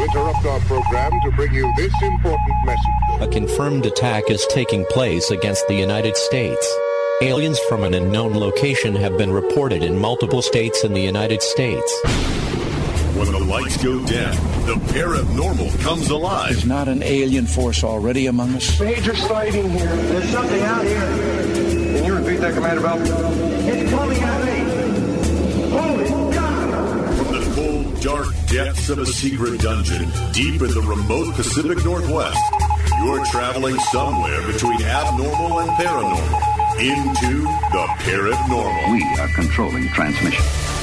interrupt our program to bring you this important message. A confirmed attack is taking place against the United States. Aliens from an unknown location have been reported in multiple states in the United States. When the lights go dim, the paranormal comes alive. There's not an alien force already among us. Major sighting here. There's something out here. Can you repeat that command about? It's coming at me. Holy God! From the cold, dark depths of a secret dungeon, deep in the remote Pacific Northwest, you're traveling somewhere between abnormal and paranormal. Into the paranormal. We are controlling transmission.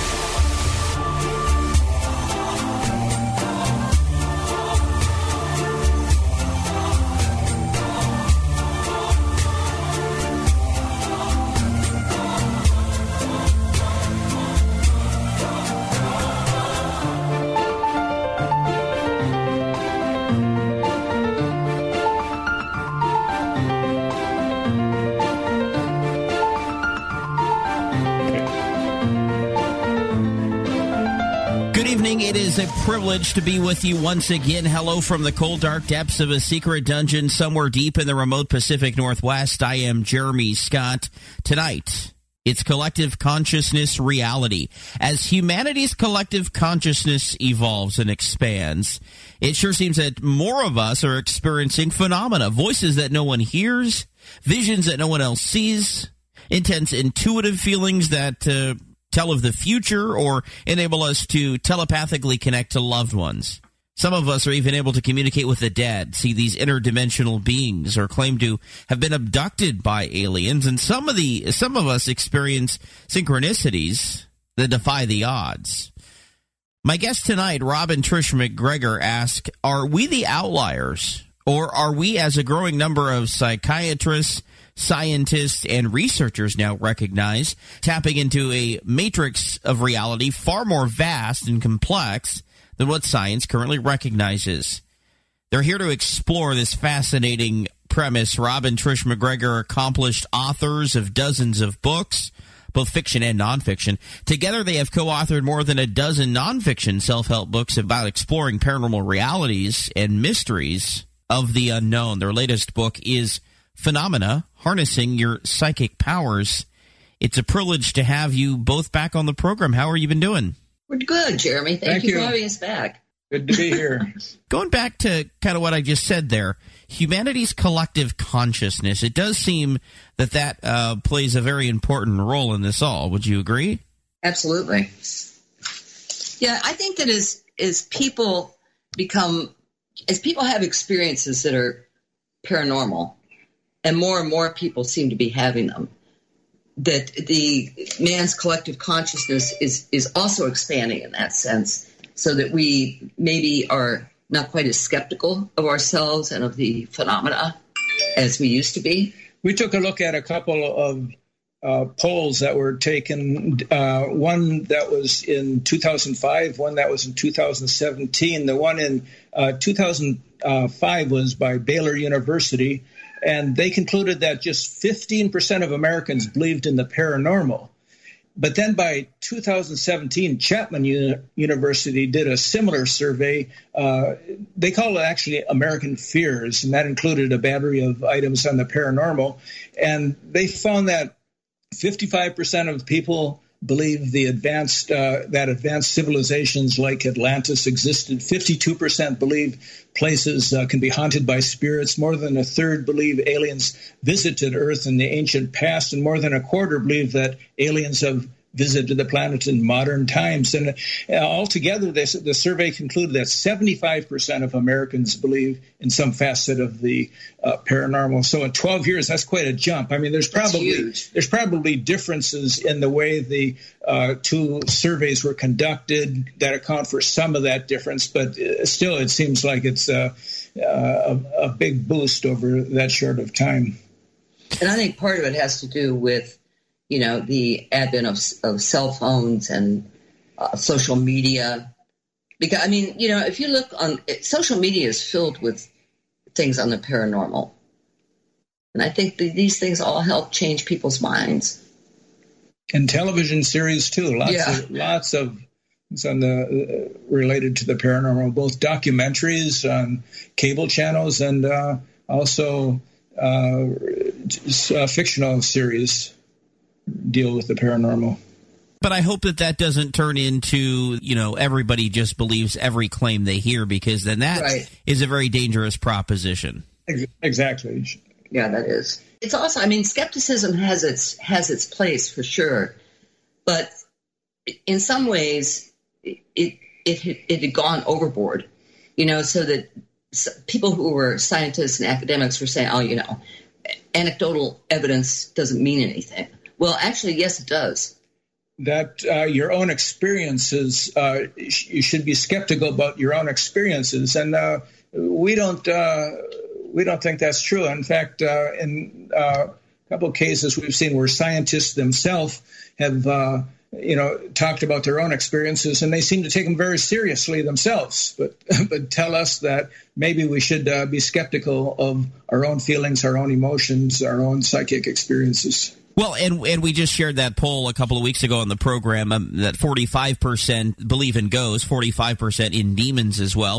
It is a privilege to be with you once again. Hello from the cold, dark depths of a secret dungeon somewhere deep in the remote Pacific Northwest. I am Jeremy Scott. Tonight, it's collective consciousness reality. As humanity's collective consciousness evolves and expands, it sure seems that more of us are experiencing phenomena, voices that no one hears, visions that no one else sees, intense intuitive feelings that tell of the future or enable us to telepathically connect to loved ones. Some of us are even able to communicate with the dead, see these interdimensional beings, or claim to have been abducted by aliens. And some of us experience synchronicities that defy the odds. My guest tonight, Robin Trish McGregor, asked, are we the outliers, or are we, as a growing number of psychiatrists, scientists, and researchers now recognize, tapping into a matrix of reality far more vast and complex than what science currently recognizes? They're here to explore this fascinating premise. Robin Trish McGregor, accomplished authors of dozens of books, both fiction and nonfiction. Together, they have co-authored more than a dozen nonfiction self-help books about exploring paranormal realities and mysteries of the unknown. Their latest book is Phenomena, Harnessing Your Psychic Powers. It's a privilege to have you both back on the program. How are you been doing? We're good, Jeremy. Thank you for having us back. Good to be here. Going back to kind of what I just said there, humanity's collective consciousness, it does seem that plays a very important role in this all. Would you agree? Absolutely. Yeah, I think that as people have experiences that are paranormal, and more people seem to be having them, that the man's collective consciousness is also expanding in that sense, so that we maybe are not quite as skeptical of ourselves and of the phenomena as we used to be. We took a look at a couple of polls that were taken, one that was in 2005, one that was in 2017. The one in 2005 was by Baylor University, and they concluded that just 15% of Americans believed in the paranormal. But then by 2017, Chapman University did a similar survey. They call it actually American Fears, and that included a battery of items on the paranormal. And they found that 55% of people believe that advanced civilizations like Atlantis existed. 52% believe places can be haunted by spirits. More than a third believe aliens visited Earth in the ancient past, and more than a quarter believe that aliens have visited the planet in modern times. And altogether, the survey concluded that 75% of Americans believe in some facet of the paranormal. So in 12 years, that's quite a jump. I mean, there's probably differences in the way the two surveys were conducted that account for some of that difference. But still, it seems like it's a big boost over that short of time. And I think part of it has to do with the advent of cell phones and social media. Because, if you look on social media is filled with things on the paranormal. And I think these things all help change people's minds. And television series, too. Lots of on the related to the paranormal, both documentaries on cable channels and also fictional series deal with the paranormal. But I hope that doesn't turn into, everybody just believes every claim they hear, because then that is a very dangerous proposition. Exactly. Yeah, that is. It's also, skepticism has its place for sure, but in some ways it had gone overboard, so that people who were scientists and academics were saying, anecdotal evidence doesn't mean anything. Well, actually, yes, it does. That your own experiences, you should be skeptical about your own experiences, and we don't think that's true. In fact, in a couple of cases we've seen where scientists themselves have talked about their own experiences, and they seem to take them very seriously themselves, but tell us that maybe we should be skeptical of our own feelings, our own emotions, our own psychic experiences. Well, and we just shared that poll a couple of weeks ago on the program that 45% believe in ghosts, 45% in demons as well,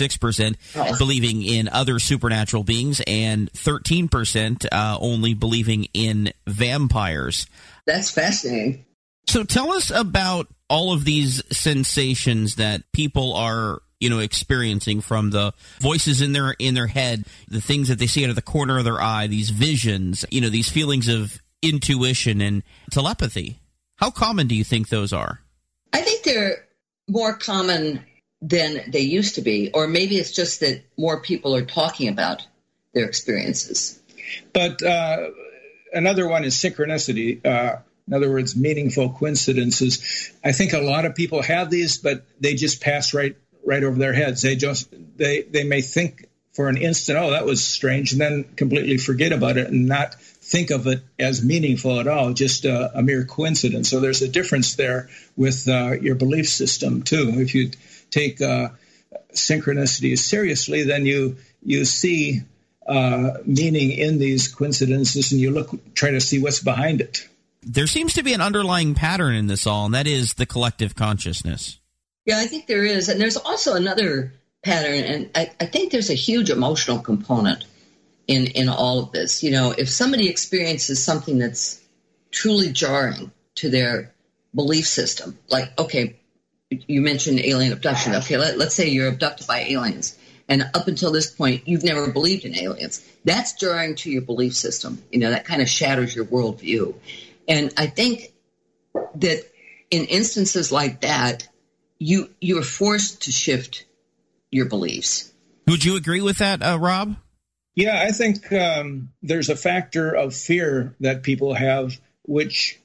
46% believing in other supernatural beings, and 13% only believing in vampires. That's fascinating. So tell us about all of these sensations that people are experiencing, from the voices in their head, the things that they see out of the corner of their eye, these visions, these feelings of intuition and telepathy. How common do you think those are? I think they're more common than they used to be, or maybe it's just that more people are talking about their experiences. But another one is synchronicity. In other words, meaningful coincidences. I think a lot of people have these, but they just pass right over their heads. They may think for an instant, oh, that was strange, and then completely forget about it and not think of it as meaningful at all, just a mere coincidence. So there's a difference there with your belief system, too. If you take synchronicity seriously, then you see meaning in these coincidences, and you try to see what's behind it. There seems to be an underlying pattern in this all, and that is the collective consciousness. Yeah, I think there is. And there's also another pattern, and I think there's a huge emotional component in all of this. If somebody experiences something that's truly jarring to their belief system, like, okay, you mentioned alien abduction. Okay, let's say you're abducted by aliens, and up until this point, you've never believed in aliens. That's jarring to your belief system. That kind of shatters your worldview. And I think that in instances like that, you are forced to shift your beliefs. Would you agree with that, Rob? Yeah, I think there's a factor of fear that people have, which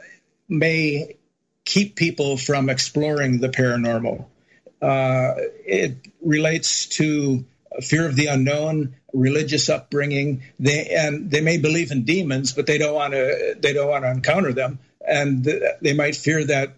may keep people from exploring the paranormal. It relates to fear of the unknown, religious upbringing. They may believe in demons, but they don't want to encounter them, and they might feel that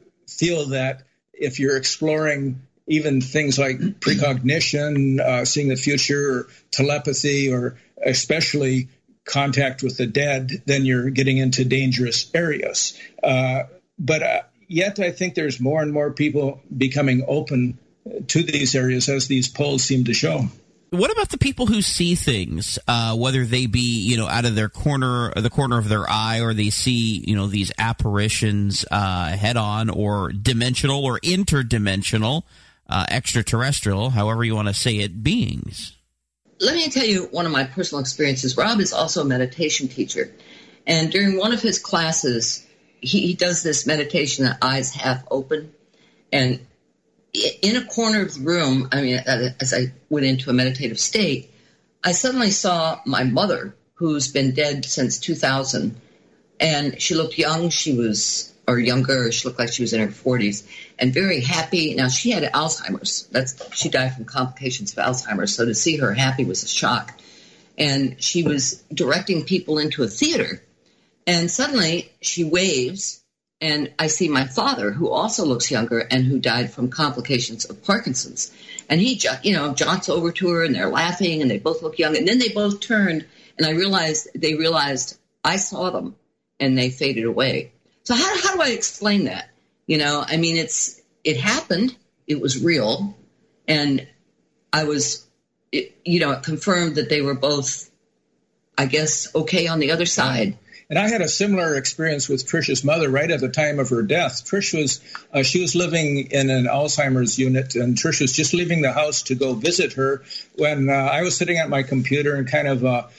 if you're exploring even things like precognition, seeing the future, or telepathy, or especially contact with the dead, then you're getting into dangerous areas. But yet I think there's more and more people becoming open to these areas, as these polls seem to show. What about the people who see things, whether they be, out of the corner of their eye, or they see, these apparitions head on, or dimensional or interdimensional, extraterrestrial, however you want to say it, beings? Let me tell you one of my personal experiences. Rob is also a meditation teacher. And during one of his classes, he does this meditation, eyes half open. And in a corner of the room, as I went into a meditative state, I suddenly saw my mother, who's been dead since 2000. And she looked young. She looked like she was in her 40s, and very happy. Now, she had Alzheimer's. She died from complications of Alzheimer's, so to see her happy was a shock. And she was directing people into a theater, and suddenly she waves, and I see my father, who also looks younger and who died from complications of Parkinson's. And he, jaunts over to her, and they're laughing, and they both look young. And then they both turned, and they realized I saw them, and they faded away. So how do I explain that? it happened. It was real. And I was, it confirmed that they were both, I guess, okay on the other side. And I had a similar experience with Trish's mother right at the time of her death. Trish she was living in an Alzheimer's unit, and Trish was just leaving the house to go visit her when I was sitting at my computer and kind of a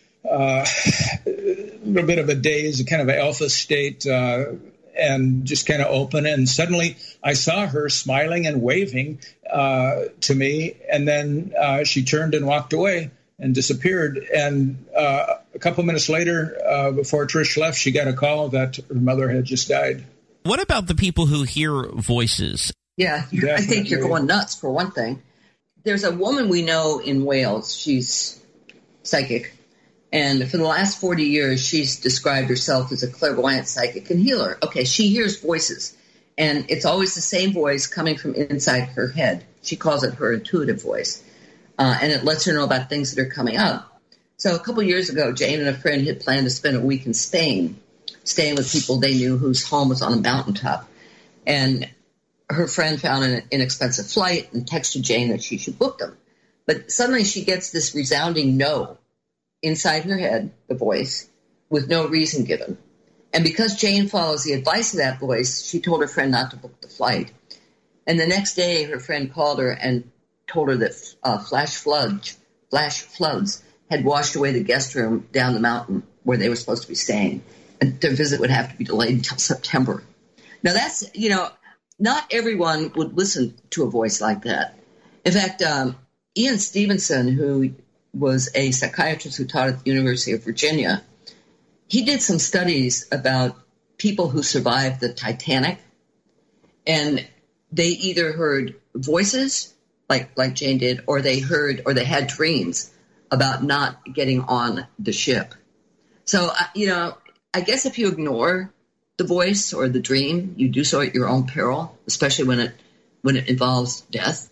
little bit of a daze, a kind of an alpha state, and just kind of open. And suddenly I saw her smiling and waving to me, and then she turned and walked away and disappeared. And a couple minutes later, before Trish left, she got a call that her mother had just died. What about the people who hear voices? Yeah, definitely. I think you're going nuts, for one thing. There's a woman we know in Wales. She's psychic. And for the last 40 years, she's described herself as a clairvoyant psychic and healer. Okay, she hears voices. And it's always the same voice coming from inside her head. She calls it her intuitive voice. And it lets her know about things that are coming up. So a couple years ago, Jane and a friend had planned to spend a week in Spain, staying with people they knew whose home was on a mountaintop. And her friend found an inexpensive flight and texted Jane that she should book them. But suddenly she gets this resounding no inside her head, the voice, with no reason given. And because Jane follows the advice of that voice, she told her friend not to book the flight. And the next day, her friend called her and told her that flash floods had washed away the guest room down the mountain where they were supposed to be staying. And their visit would have to be delayed until September. Now that's, not everyone would listen to a voice like that. In fact, Ian Stevenson, who was a psychiatrist who taught at the University of Virginia, he did some studies about people who survived the Titanic, and they either heard voices like Jane did, or they had dreams about not getting on the ship. So, I guess if you ignore the voice or the dream, you do so at your own peril, especially when it involves death.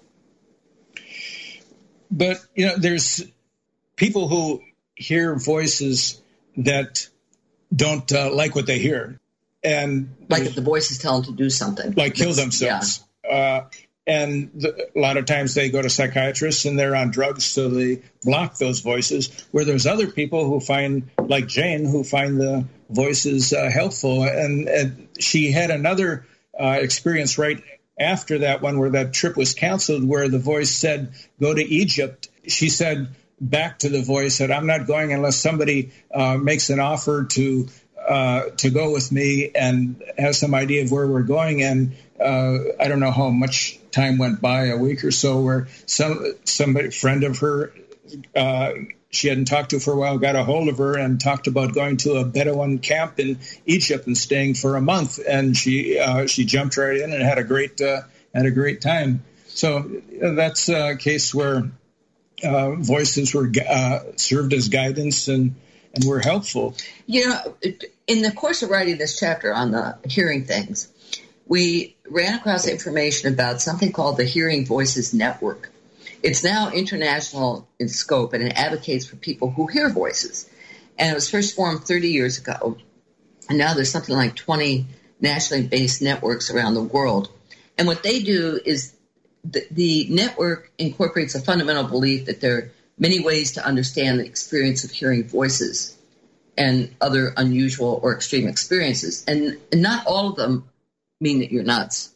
But, there's people who hear voices that don't like what they hear. And like if the voices tell them to do something. Like kill themselves. Yeah. And a lot of times they go to psychiatrists and they're on drugs, so they block those voices, where there's other people who find, like Jane, who find the voices helpful. And she had another experience right after that one where that trip was canceled, where the voice said, go to Egypt. She said back to the voice that I'm not going unless somebody makes an offer to go with me and has some idea of where we're going. And I don't know how much time went by, a week or so, where somebody, friend of her, she hadn't talked to for a while, got a hold of her and talked about going to a Bedouin camp in Egypt and staying for a month. And she jumped right in and had a great time. So that's a case where voices were served as guidance and were helpful. In the course of writing this chapter on the hearing things, we ran across information about something called the Hearing Voices Network. It's now international in scope, and it advocates for people who hear voices. And it was first formed 30 years ago, and now there's something like 20 nationally based networks around the world. And what they do is the network incorporates a fundamental belief that there are many ways to understand the experience of hearing voices and other unusual or extreme experiences. And not all of them mean that you're nuts.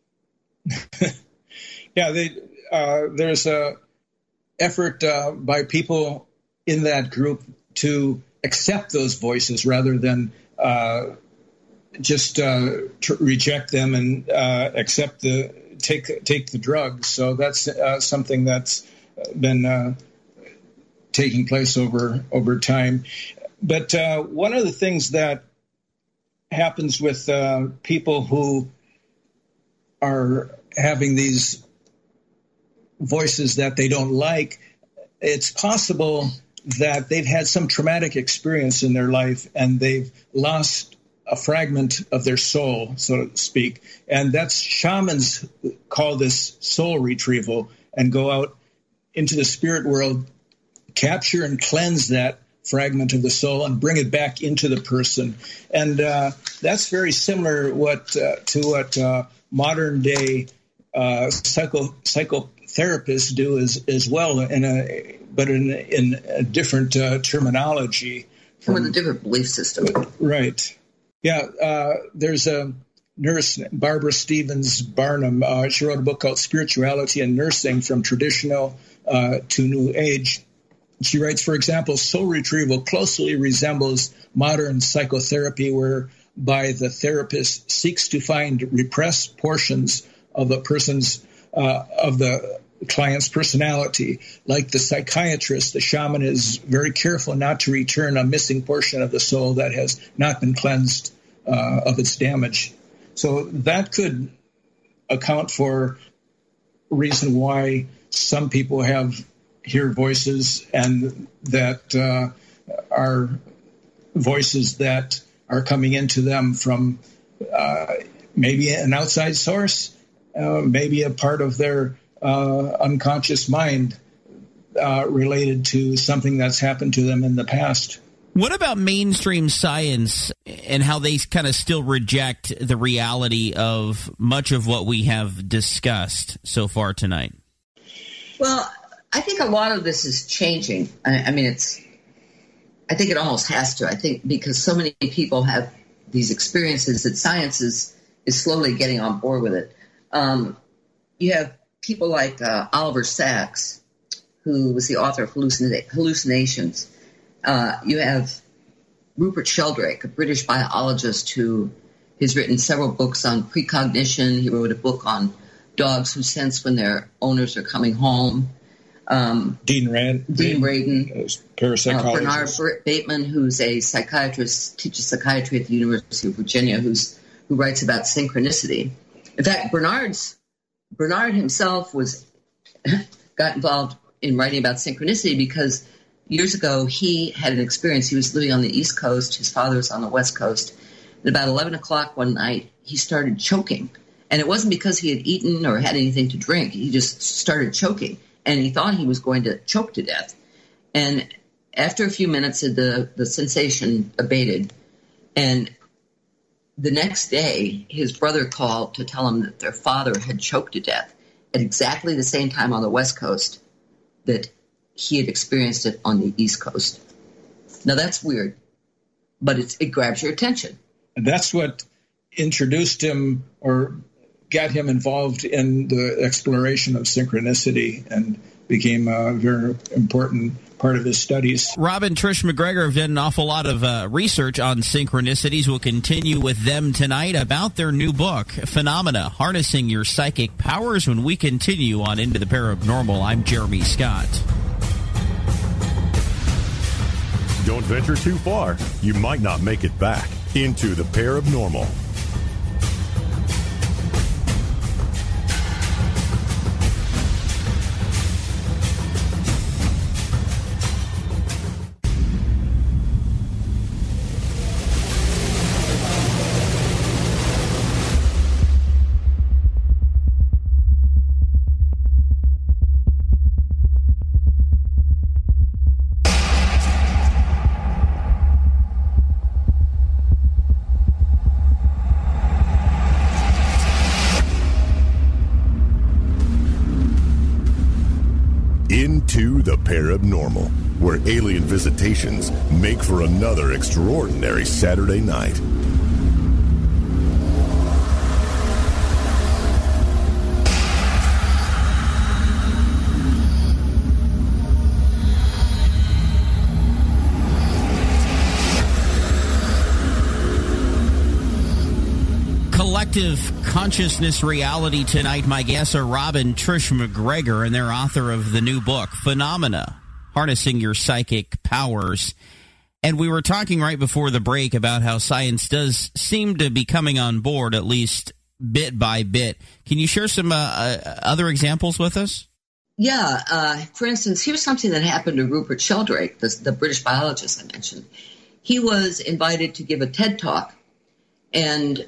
Yeah, there's a effort by people in that group to accept those voices rather than just reject them and take the drugs. So that's something that's been taking place over time. But one of the things that happens with people who are having these voices that they don't like, it's possible that they've had some traumatic experience in their life and they've lost a fragment of their soul, so to speak. And that's shamans call this soul retrieval and go out into the spirit world, capture and cleanse that fragment of the soul and bring it back into the person. And that's very similar to what modern day psychotherapists do as well, but in a different terminology. With a different belief system. Right. Yeah. There's a nurse, Barbara Stevens Barnum. She wrote a book called Spirituality and Nursing from Traditional to New Age. She writes, for example, soul retrieval closely resembles modern psychotherapy, whereby the therapist seeks to find repressed portions of the client's personality. Like the psychiatrist, the shaman is very careful not to return a missing portion of the soul that has not been cleansed of its damage. So that could account for reason why some people hear voices, and that are voices that are coming into them from maybe an outside source, maybe a part of their unconscious mind related to something that's happened to them in the past. What about mainstream science and how they kind of still reject the reality of much of what we have discussed so far tonight? Well, I think a lot of this is changing. I think it almost has to. I think because so many people have these experiences that science is slowly getting on board with it. You have people like Oliver Sacks, who was the author of Hallucinations. You have Rupert Sheldrake, a British biologist who has written several books on precognition. He wrote a book on dogs who sense when their owners are coming home. Dean Radin, Bernard Bateman, who's a psychiatrist, teaches psychiatry at the University of Virginia, who writes about synchronicity. In fact, Bernard himself got involved in writing about synchronicity because years ago he had an experience. He was living on the East Coast. His father was on the West Coast. At about 11 o'clock one night, he started choking. And it wasn't because he had eaten or had anything to drink. He just started choking. And he thought he was going to choke to death. And after a few minutes, the sensation abated. And the next day, his brother called to tell him that their father had choked to death at exactly the same time on the West Coast that he had experienced it on the East Coast. Now, that's weird, but it grabs your attention. And that's what introduced him or got him involved in the exploration of synchronicity and became a very important part of his studies. Rob and Trish McGregor have done an awful lot of research on synchronicities. We'll continue with them tonight about their new book, Phenomena, Harnessing Your Psychic Powers, when we continue on Into the Paranormal. I'm Jeremy Scott. Don't venture too far. You might not make it back. Into the Paranormal. Into the Paranormal, where alien visitations make for another extraordinary Saturday night. Collective Consciousness Reality tonight. My guests are Rob and Trish McGregor, and they're author of the new book, Phenomena, Harnessing Your Psychic Powers. And we were talking right before the break about how science does seem to be coming on board, at least bit by bit. Can you share some other examples with us? Yeah. For instance, here's something that happened to Rupert Sheldrake, the British biologist I mentioned. He was invited to give a TED Talk, and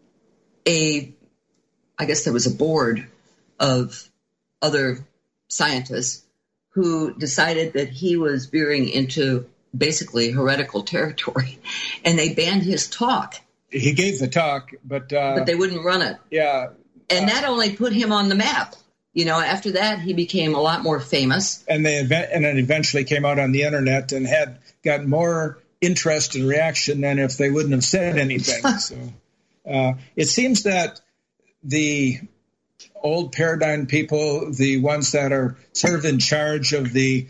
I guess there was a board of other scientists who decided that he was veering into basically heretical territory, and they banned his talk. He gave the talk, but they wouldn't run it. Yeah. And that only put him on the map. After that, he became a lot more famous. And it eventually came out on the internet and had got more interest and reaction than if they wouldn't have said anything. So it seems that the old paradigm people, the ones that are sort of in charge of the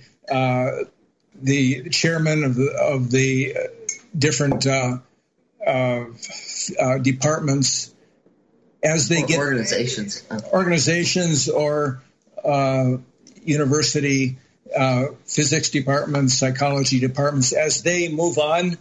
chairman of the different departments, as they get organizations or university physics departments, psychology departments, as they move on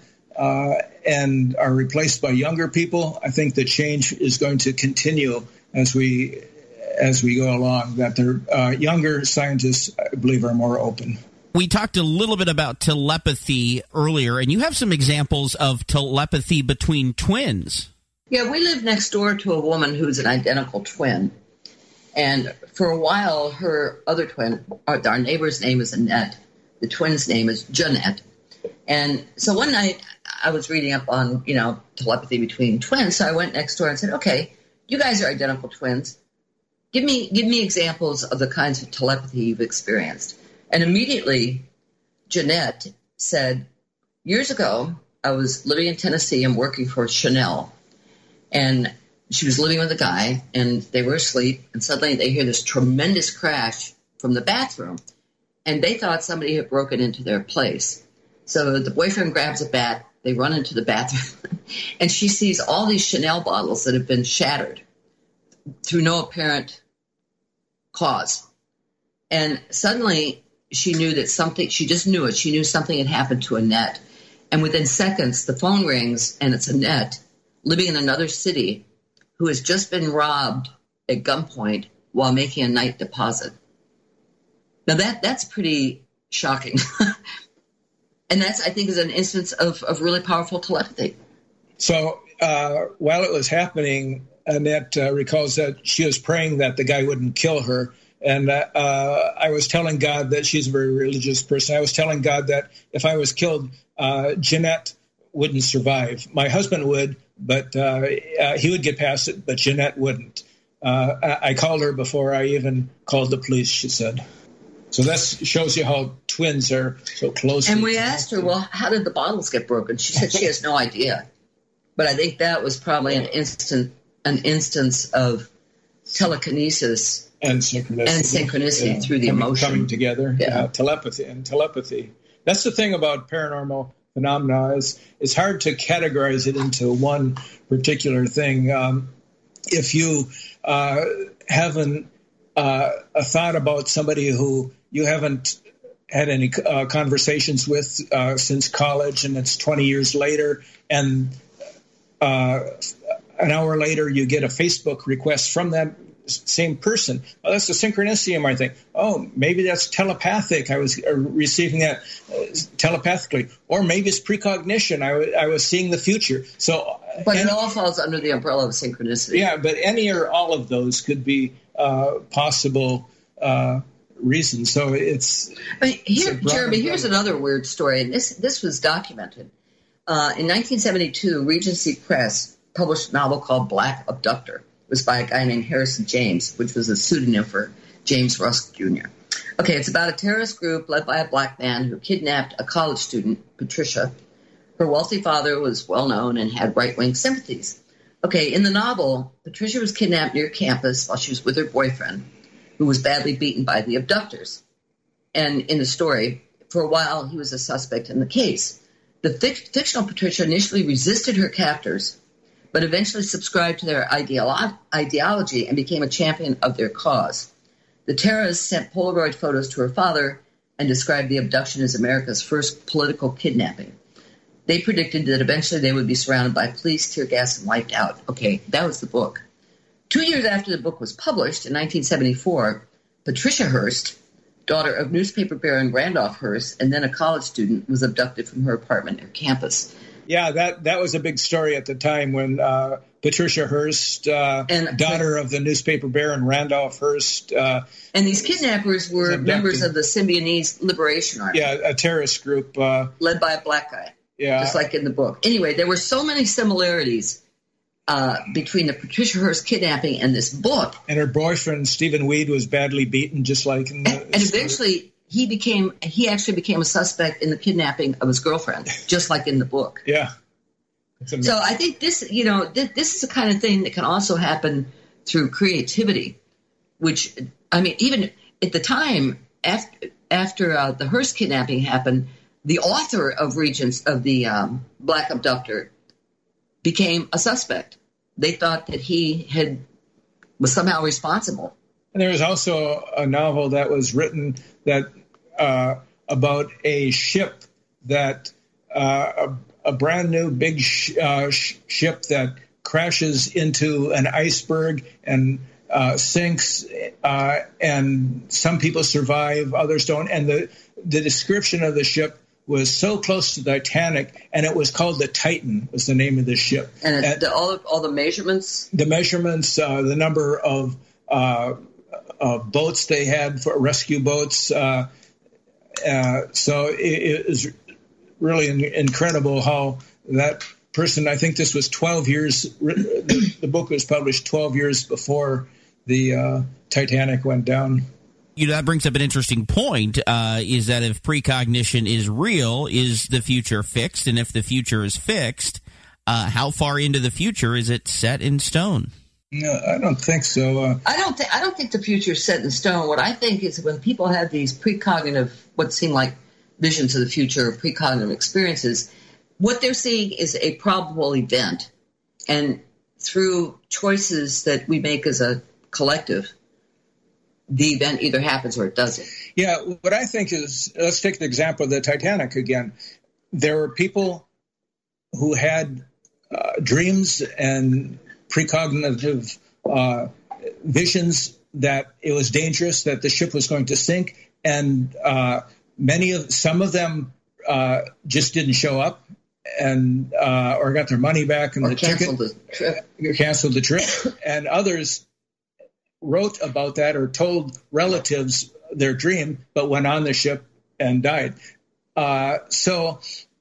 and are replaced by younger people, I think the change is going to continue as we go along. That the younger scientists, I believe, are more open. We talked a little bit about telepathy earlier, and you have some examples of telepathy between twins. Yeah, we live next door to a woman who's an identical twin. And for a while, her other twin, our neighbor's name is Annette. The twin's name is Jeanette. And so one night I was reading up on, telepathy between twins. So I went next door and said, okay, you guys are identical twins. Give me examples of the kinds of telepathy you've experienced. And immediately Jeanette said, years ago, I was living in Tennessee and working for Chanel. And she was living with a guy, and they were asleep, and suddenly they hear this tremendous crash from the bathroom, and they thought somebody had broken into their place. So the boyfriend grabs a bat, they run into the bathroom, and she sees all these Chanel bottles that have been shattered through no apparent cause. And suddenly she knew that something, she just knew it, she knew something had happened to Annette. And within seconds, the phone rings, and it's Annette, living in another city, who has just been robbed at gunpoint while making a night deposit. Now that's pretty shocking. And that's, I think, is an instance of really powerful telepathy. So while it was happening, Annette recalls that she was praying that the guy wouldn't kill her. And I was telling God that she's a very religious person. I was telling God that if I was killed, Jeanette wouldn't survive. My husband would, but he would get past it, but Jeanette wouldn't. I called her before I even called the police, she said. So that shows you how twins are so close. And we asked her, well, how did the bottles get broken? She said she has no idea. But I think that was probably an instance of telekinesis and synchronicity through the emotion. Coming together, telepathy. That's the thing about paranormal phenomena, is it's hard to categorize it into one particular thing. If you haven't a thought about somebody who you haven't had any conversations with since college, and it's 20 years later, and an hour later you get a Facebook request from that same person. Oh, that's a synchronicity. I think, oh, maybe that's telepathic. I was receiving that telepathically. Or maybe it's precognition. I was seeing the future. So, but it all falls under the umbrella of synchronicity. Yeah, but any or all of those could be possible reasons. So Jeremy, here's another weird story. And this was documented. In 1972, Regency Press published a novel called Black Abductor. It was by a guy named Harrison James, which was a pseudonym for James Rusk Jr. Okay, it's about a terrorist group led by a black man who kidnapped a college student, Patricia. Her wealthy father was well-known and had right-wing sympathies. Okay, in the novel, Patricia was kidnapped near campus while she was with her boyfriend, who was badly beaten by the abductors. And in the story, for a while, he was a suspect in the case. The fictional Patricia initially resisted her captors, but eventually subscribed to their ideology and became a champion of their cause. The terrorists sent Polaroid photos to her father and described the abduction as America's first political kidnapping. They predicted that eventually they would be surrounded by police, tear gas, and wiped out. Okay, that was the book. 2 years after the book was published, in 1974, Patricia Hearst, daughter of newspaper baron Randolph Hearst, and then a college student, was abducted from her apartment near campus. Yeah, that was a big story at the time when Patricia Hearst, daughter of the newspaper baron Randolph Hearst. And these kidnappers were members of the Symbionese Liberation Army. Yeah, a terrorist group. Led by a black guy. Yeah. Just like in the book. Anyway, there were so many similarities between the Patricia Hearst kidnapping and this book. And her boyfriend, Stephen Weed, was badly beaten, just like in the... And eventually... He actually became a suspect in the kidnapping of his girlfriend, just like in the book. Yeah. So I think this, this is the kind of thing that can also happen through creativity, which, I mean, even at the time after the Hearst kidnapping happened, the author of Regents of the Black Abductor became a suspect. They thought that he was somehow responsible. And there was also a novel that was written that about a ship that a brand new big ship that crashes into an iceberg and sinks, and some people survive, others don't. And the description of the ship was so close to the Titanic, and it was called the Titan, was the name of the ship. And all the measurements? The measurements, the number of boats they had for rescue boats. So it is really incredible how that person, I think this was 12 years, the book was published 12 years before the Titanic went down. That brings up an interesting point, is that if precognition is real, is the future fixed? And if the future is fixed, how far into the future is it set in stone? No, I don't think so. I don't think the future is set in stone. What I think is when people have these precognitive, what seem like visions of the future, precognitive experiences, what they're seeing is a probable event. And through choices that we make as a collective, the event either happens or it doesn't. Yeah, what I think is, let's take the example of the Titanic again. There were people who had dreams and precognitive visions that it was dangerous, that the ship was going to sink, and some of them just didn't show up and or got their money back and canceled the trip, and others wrote about that or told relatives their dream, but went on the ship and died. So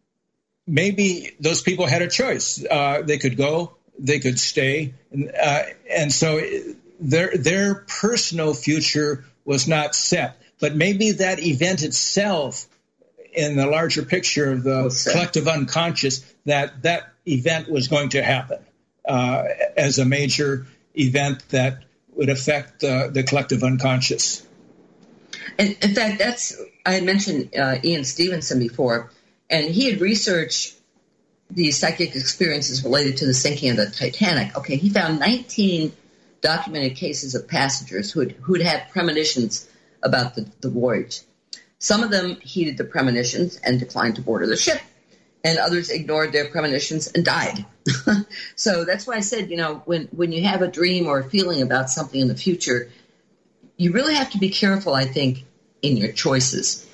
maybe those people had a choice. They could go, they could stay, and so their personal future was not set. But maybe that event itself, in the larger picture of the collective unconscious, that event was going to happen as a major event that would affect the collective unconscious. And in fact, I had mentioned Ian Stevenson before, and he had researched these psychic experiences related to the sinking of the Titanic. Okay, he found 19 documented cases of passengers who'd had premonitions about the voyage. Some of them heeded the premonitions and declined to board the ship, and others ignored their premonitions and died. So that's why I said, when you have a dream or a feeling about something in the future, you really have to be careful, I think, in your choices.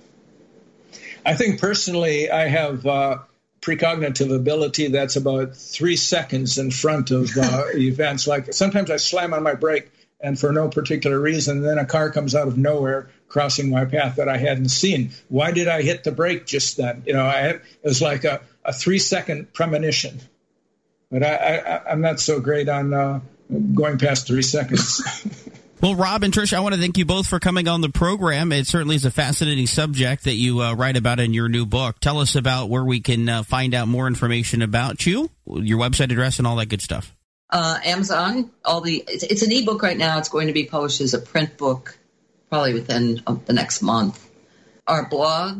I think personally I have precognitive ability that's about 3 seconds in front of events. Like sometimes I slam on my brake and for no particular reason, then a car comes out of nowhere crossing my path that I hadn't seen. Why did I hit the brake just then? It was like a 3-second premonition. But I'm not so great on going past 3 seconds. Well, Rob and Trish, I want to thank you both for coming on the program. It certainly is a fascinating subject that you write about in your new book. Tell us about where we can find out more information about you, your website address, and all that good stuff. Amazon, it's an ebook right now. It's going to be published as a print book probably within the next month. Our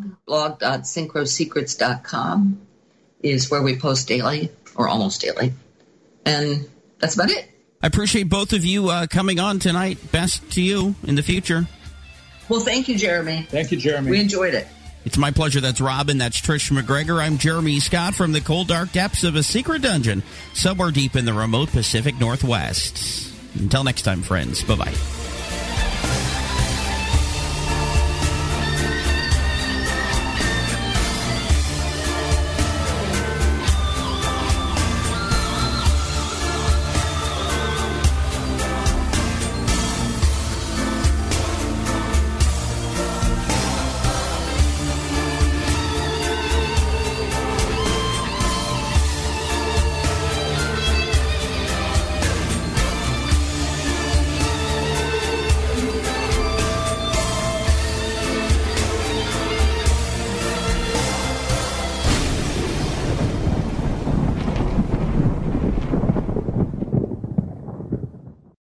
blog.synchrosecrets.com, is where we post daily or almost daily. And that's about it. I appreciate both of you coming on tonight. Best to you in the future. Well, thank you, Jeremy. Thank you, Jeremy. We enjoyed it. It's my pleasure. That's Robin. That's Trish McGregor. I'm Jeremy Scott from the cold, dark depths of a secret dungeon somewhere deep in the remote Pacific Northwest. Until next time, friends. Bye-bye.